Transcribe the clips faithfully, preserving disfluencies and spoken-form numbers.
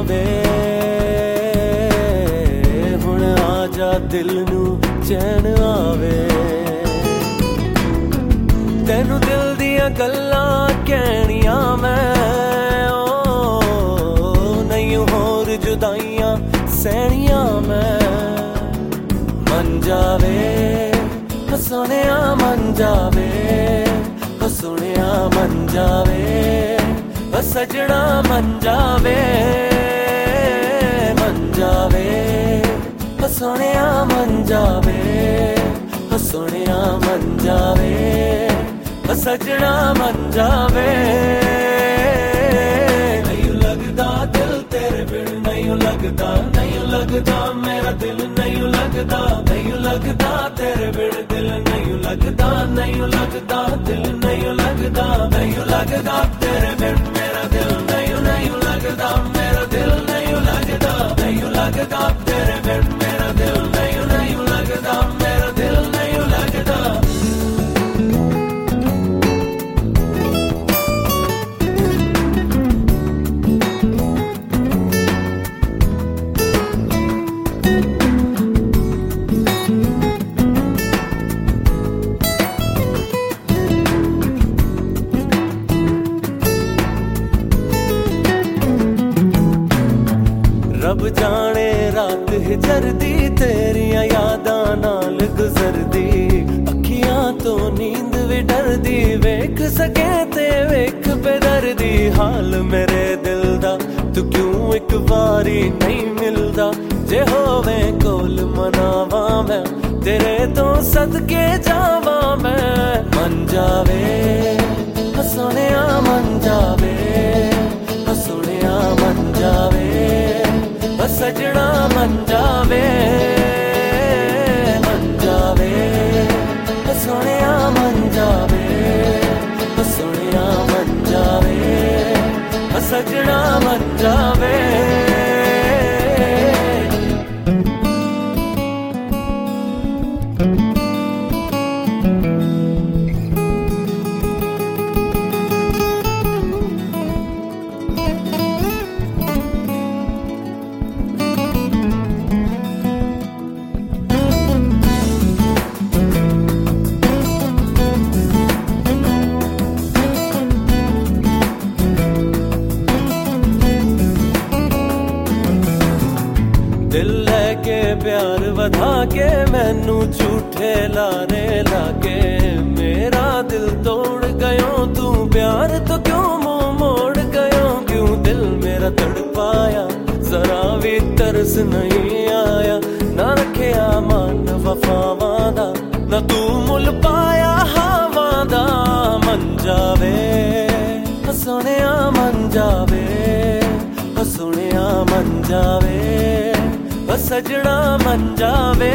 वे हुण आजा दिल नू चैन आवे। तेनू दिल दियां गल्लां कहनियां मैं ओ नहीं होर जुदाइयां सहनियां मैं। मन जावे सोनिया मन जावे सोनिया मन जावे सजना मन जावे मन जावे सोनिया मन जावे सोनिया मन जावे सजना मन जावे। नहीं लगदा दिल तेरे बिन नहीं लगदा नहीं लगदा मेरा दिल नहीं लगदा नहीं लगदा तेरे बिन दिल नहीं लगदा नहीं लगदा दिल नहीं लगदा नहीं लगदा तेरे बिन मेरा दिल नहीं नहीं लगदा मेरा दिल नहीं लगदा नहीं लगदा तेरे बिन मेरा दिल नहीं नहीं लगदा मेरा दिल नहीं लगदा। रब जाने रात हिजरदी तेरिया यादां नाल गुजरदी अखियां तो नींद भी डरदी वेख सके ते वेख बेदर्दी हाल मेरे दिल दा तू क्यों एक बारी नहीं मिलदा जे होवे कोल मनावा मैं तेरे तो सदके जावा मैं। मन जावे सोनिया मन जावे सोनिया मन जावे सजना मन जावे मन जावे सोनिया मन जावे सोनिया मन जावे सजना मन जावे। दिल लेके प्यार वधा के मैनू झूठे लाने लागे मेरा दिल तोड़ गयो तू प्यार तो क्यों मुंह मोड़ गयो क्यों दिल मेरा तड़पाया जरा भी तरस नहीं आया ना रखिया मान वफावां दा ना तू मुल पाया हवां दा। मन जावे सोनिया मन जावे सोनिया मन जावे सजना मन जावे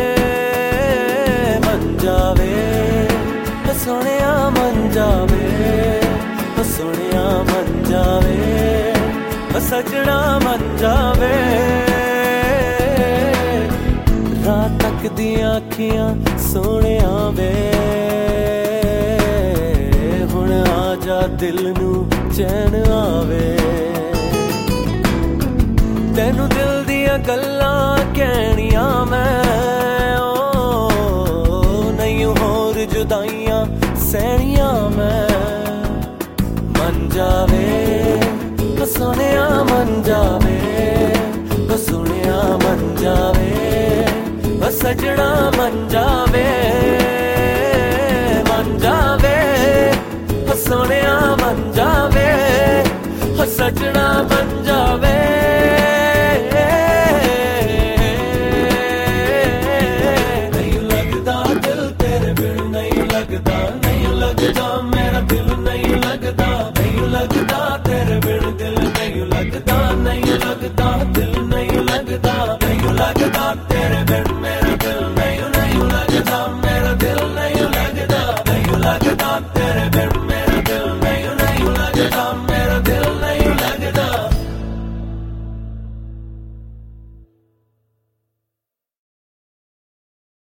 मन जावे सोनिया मन जावे सोनिया मन जावे सजना मन जावे। रात तक दियां अखियां सोनिया वे हुण आजा दिल नू चैन आवे। तेनू दिल दियां गल्लां कहनियां मैं ओ नहीं होर जुदाइयां सहनियां मैं। मन जावे सोनिया मन जावे